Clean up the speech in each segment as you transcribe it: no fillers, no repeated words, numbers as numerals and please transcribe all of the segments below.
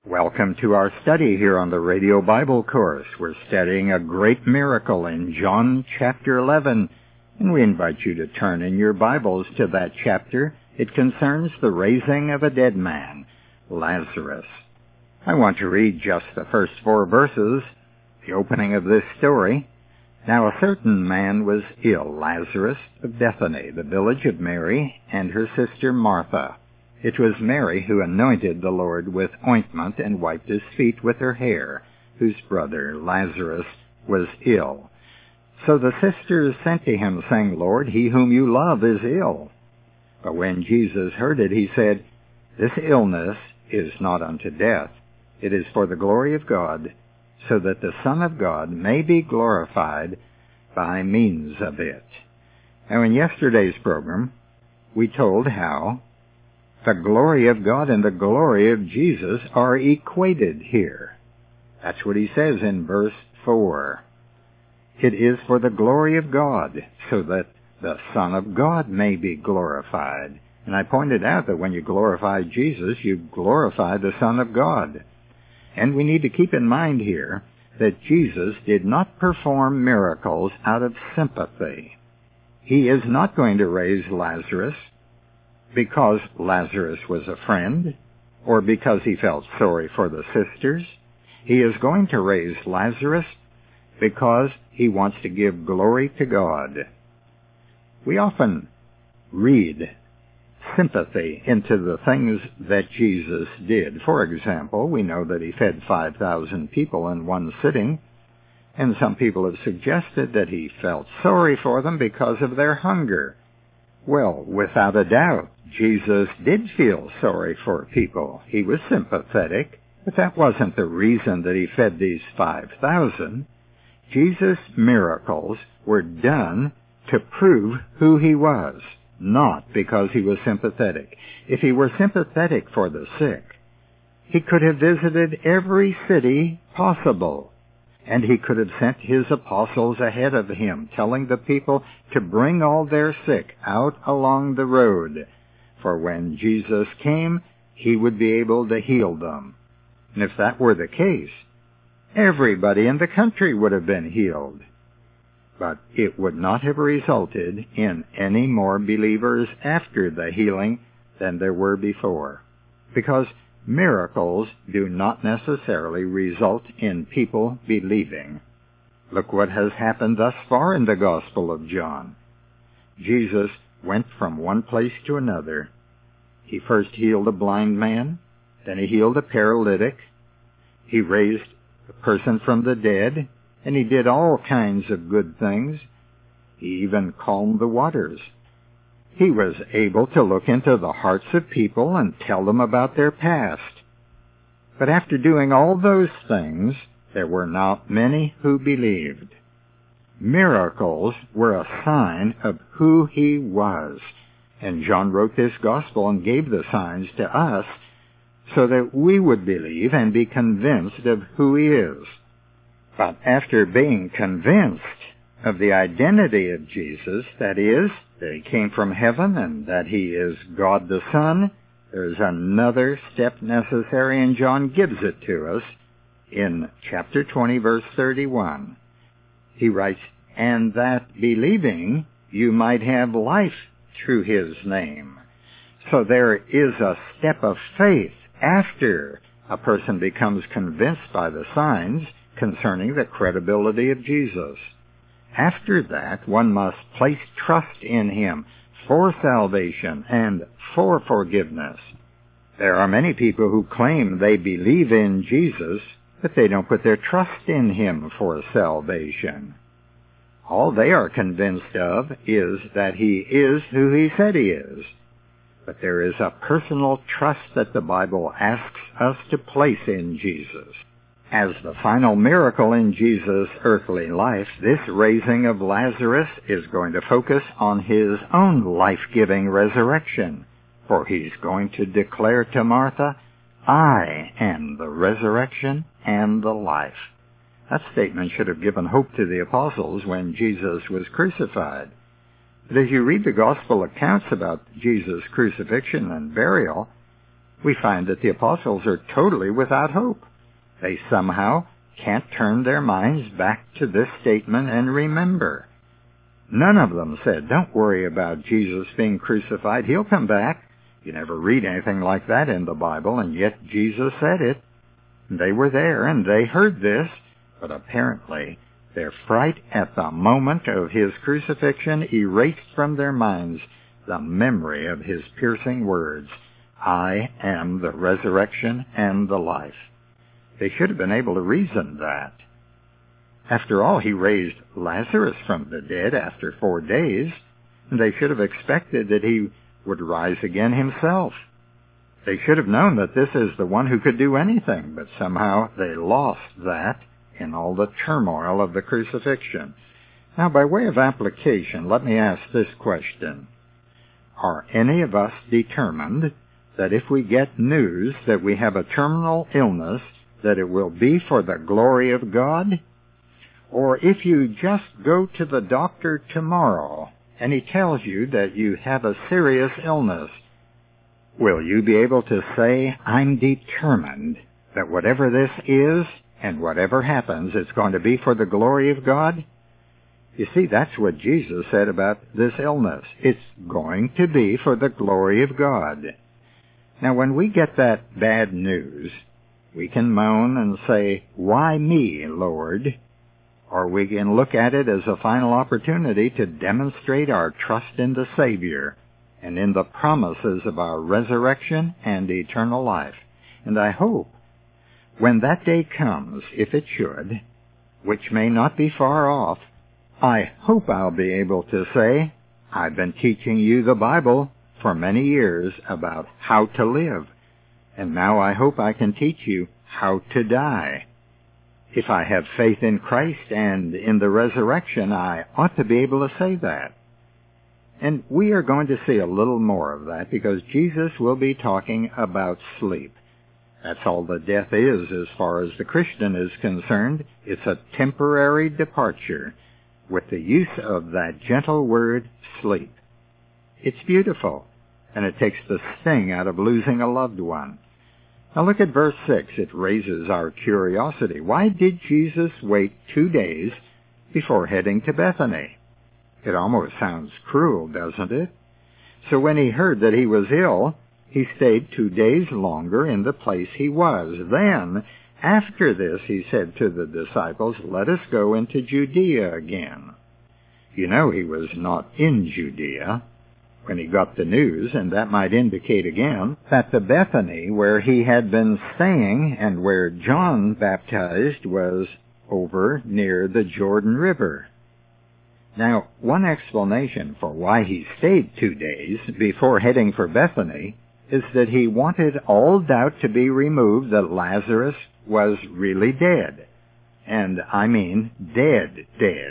Welcome to our study here on the Radio Bible Course. We're studying a great miracle in John chapter 11, and we invite you to turn in your Bibles to that chapter. It concerns the raising of a dead man, Lazarus. I want to read just the first 4 verses, the opening of this story. Now a certain man was ill, Lazarus of Bethany, the village of Mary and her sister Martha. It was Mary who anointed the Lord with ointment and wiped his feet with her hair, whose brother Lazarus was ill. So the sisters sent to him, saying, Lord, he whom you love is ill. But when Jesus heard it, he said, This illness is not unto death. It is for the glory of God, so that the Son of God may be glorified by means of it. Now in yesterday's program, we told how the glory of God and the glory of Jesus are equated here. That's what he says in verse 4. It is for the glory of God, so that the Son of God may be glorified. And I pointed out that when you glorify Jesus, you glorify the Son of God. And we need to keep in mind here that Jesus did not perform miracles out of sympathy. He is not going to raise Lazarus because Lazarus was a friend, or because he felt sorry for the sisters. He is going to raise Lazarus because he wants to give glory to God. We often read sympathy into the things that Jesus did. For example, we know that he fed 5,000 people in one sitting, and some people have suggested that he felt sorry for them because of their hunger. Well, without a doubt, Jesus did feel sorry for people. He was sympathetic, but that wasn't the reason that he fed these 5,000. Jesus' miracles were done to prove who he was, not because he was sympathetic. If he were sympathetic for the sick, he could have visited every city possible. And he could have sent his apostles ahead of him, telling the people to bring all their sick out along the road. For when Jesus came, he would be able to heal them. And if that were the case, everybody in the country would have been healed. But it would not have resulted in any more believers after the healing than there were before. Because miracles do not necessarily result in people believing. Look what has happened thus far in the Gospel of John. Jesus went from one place to another. He first healed a blind man, then he healed a paralytic, he raised a person from the dead, and he did all kinds of good things. He even calmed the waters. He was able to look into the hearts of people and tell them about their past. But after doing all those things, there were not many who believed. Miracles were a sign of who he was. And John wrote this gospel and gave the signs to us so that we would believe and be convinced of who he is. But after being convinced of the identity of Jesus, that is, that he came from heaven and that he is God the Son, there's another step necessary, and John gives it to us in chapter 20, verse 31. He writes, And that believing you might have life through his name. So there is a step of faith after a person becomes convinced by the signs concerning the credibility of Jesus. After that, one must place trust in him for salvation and for forgiveness. There are many people who claim they believe in Jesus, but they don't put their trust in him for salvation. All they are convinced of is that he is who he said he is. But there is a personal trust that the Bible asks us to place in Jesus. As the final miracle in Jesus' earthly life, this raising of Lazarus is going to focus on his own life-giving resurrection. For he's going to declare to Martha, I am the resurrection and the life. That statement should have given hope to the apostles when Jesus was crucified. But as you read the gospel accounts about Jesus' crucifixion and burial, we find that the apostles are totally without hope. They somehow can't turn their minds back to this statement and remember. None of them said, don't worry about Jesus being crucified. He'll come back. You never read anything like that in the Bible, and yet Jesus said it. They were there, and they heard this, but apparently their fright at the moment of his crucifixion erased from their minds the memory of his piercing words, I am the resurrection and the life. They should have been able to reason that. After all, he raised Lazarus from the dead after 4 days, and they should have expected that he would rise again himself. They should have known that this is the one who could do anything, but somehow they lost that in all the turmoil of the crucifixion. Now, by way of application, let me ask this question. Are any of us determined that if we get news that we have a terminal illness, that it will be for the glory of God? Or if you just go to the doctor tomorrow and he tells you that you have a serious illness, will you be able to say, I'm determined that whatever this is and whatever happens, it's going to be for the glory of God? You see, that's what Jesus said about this illness. It's going to be for the glory of God. Now, when we get that bad news, we can moan and say, why me, Lord? Or we can look at it as a final opportunity to demonstrate our trust in the Savior and in the promises of our resurrection and eternal life. And I hope when that day comes, if it should, which may not be far off, I hope I'll be able to say, I've been teaching you the Bible for many years about how to live, and now I hope I can teach you how to die. If I have faith in Christ and in the resurrection, I ought to be able to say that. And we are going to see a little more of that because Jesus will be talking about sleep. That's all that death is as far as the Christian is concerned. It's a temporary departure with the use of that gentle word, sleep. It's beautiful, and it takes the sting out of losing a loved one. Now look at verse 6. It raises our curiosity. Why did Jesus wait 2 days before heading to Bethany? It almost sounds cruel, doesn't it? So when he heard that he was ill, he stayed 2 days longer in the place he was. Then, after this, he said to the disciples, let us go into Judea again. You know he was not in Judea when he got the news, and that might indicate again that the Bethany where he had been staying and where John baptized was over near the Jordan River. Now, one explanation for why he stayed 2 days before heading for Bethany is that he wanted all doubt to be removed that Lazarus was really dead. And I mean dead.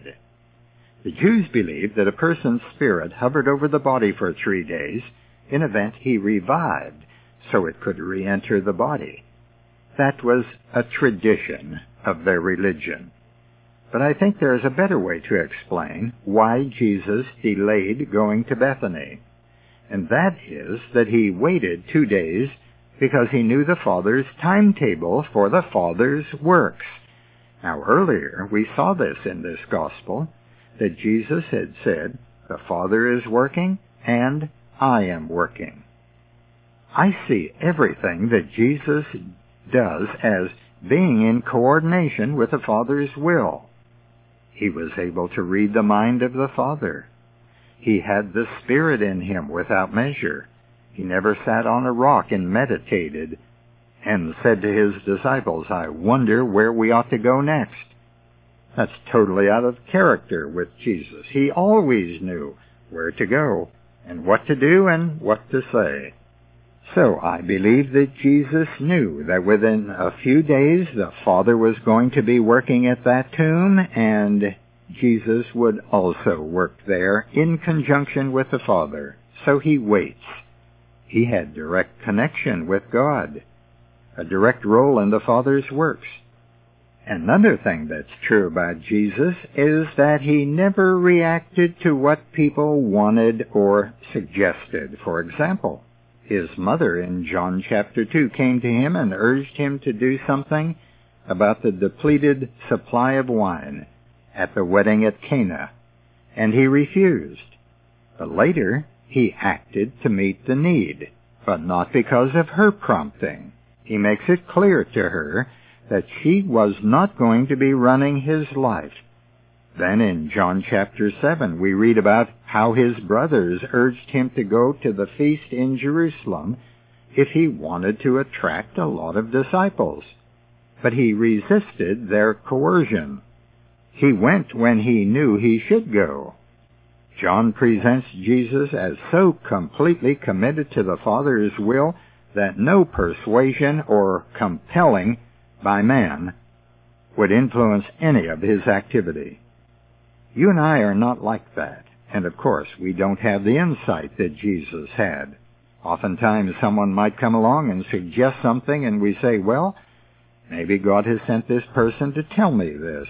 The Jews believed that a person's spirit hovered over the body for 3 days, in event he revived, so it could re-enter the body. That was a tradition of their religion. But I think there is a better way to explain why Jesus delayed going to Bethany. And that is that he waited 2 days because he knew the Father's timetable for the Father's works. Now earlier we saw this in this gospel, that Jesus had said, the Father is working and I am working. I see everything that Jesus does as being in coordination with the Father's will. He was able to read the mind of the Father. He had the Spirit in him without measure. He never sat on a rock and meditated and said to his disciples, I wonder where we ought to go next. That's totally out of character with Jesus. He always knew where to go and what to do and what to say. So I believe that Jesus knew that within a few days the Father was going to be working at that tomb, and Jesus would also work there in conjunction with the Father. So he waits. He had direct connection with God, a direct role in the Father's works. Another thing that's true about Jesus is that he never reacted to what people wanted or suggested. For example, His mother in John chapter 2 came to him and urged him to do something about the depleted supply of wine at the wedding at Cana, and he refused. But later he acted to meet the need, but not because of her prompting. He makes it clear to her that she was not going to be running his life. Then in John chapter 7 we read about how his brothers urged him to go to the feast in Jerusalem if he wanted to attract a lot of disciples. But he resisted their coercion. He went when he knew he should go. John presents Jesus as so completely committed to the Father's will that no persuasion or compelling by man would influence any of his activity. You and I are not like that, and of course we don't have the insight that Jesus had. Oftentimes someone might come along and suggest something and we say, well, maybe God has sent this person to tell me this.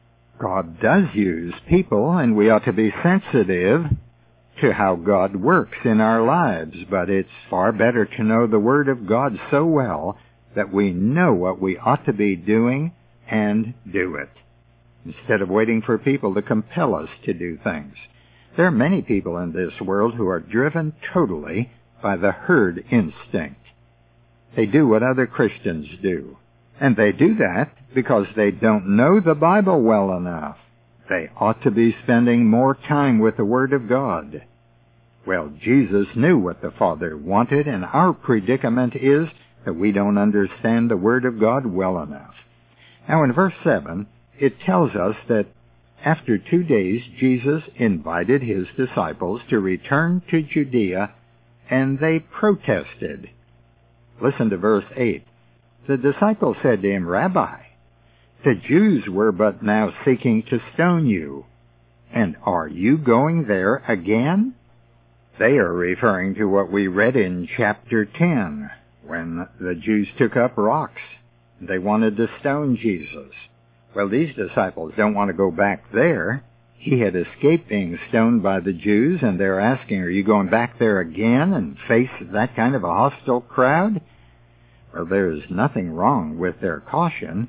God does use people, and we ought to be sensitive to how God works in our lives, but it's far better to know the Word of God so well that we know what we ought to be doing and do it, instead of waiting for people to compel us to do things. There are many people in this world who are driven totally by the herd instinct. They do what other Christians do. And they do that because they don't know the Bible well enough. They ought to be spending more time with the Word of God. Well, Jesus knew what the Father wanted, and our predicament is that we don't understand the Word of God well enough. Now in verse 7, it tells us that after 2 days, Jesus invited his disciples to return to Judea, and they protested. Listen to verse 8. The disciples said to him, Rabbi, the Jews were but now seeking to stone you, and are you going there again? They are referring to what we read in chapter 10, when the Jews took up rocks. They wanted to stone Jesus. Well, these disciples don't want to go back there. He had escaped being stoned by the Jews, and they're asking, are you going back there again and face that kind of a hostile crowd? Well, there is nothing wrong with their caution.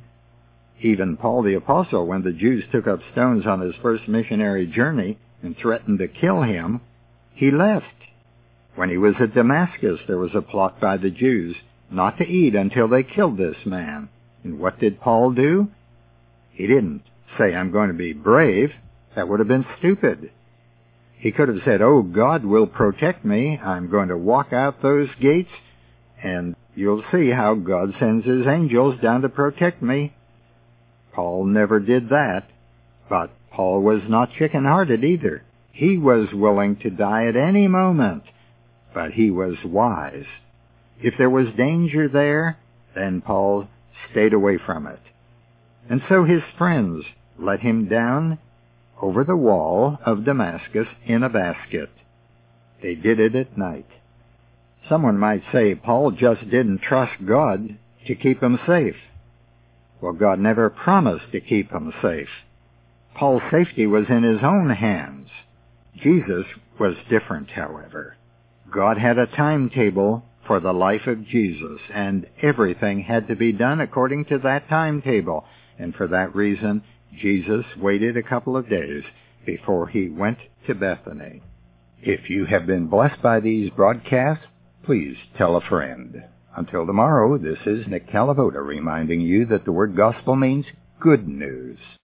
Even Paul the Apostle, when the Jews took up stones on his first missionary journey and threatened to kill him, he left. When he was at Damascus, there was a plot by the Jews not to eat until they killed this man. And what did Paul do? He didn't say, I'm going to be brave. That would have been stupid. He could have said, oh, God will protect me. I'm going to walk out those gates, and you'll see how God sends his angels down to protect me. Paul never did that, but Paul was not chicken-hearted either. He was willing to die at any moment, but he was wise. If there was danger there, then Paul stayed away from it. And so his friends let him down over the wall of Damascus in a basket. They did it at night. Someone might say Paul just didn't trust God to keep him safe. Well, God never promised to keep him safe. Paul's safety was in his own hands. Jesus was different, however. God had a timetable for the life of Jesus, and everything had to be done according to that timetable. And for that reason, Jesus waited a couple of days before he went to Bethany. If you have been blessed by these broadcasts, please tell a friend. Until tomorrow, this is Nick Calavoda reminding you that the word gospel means good news.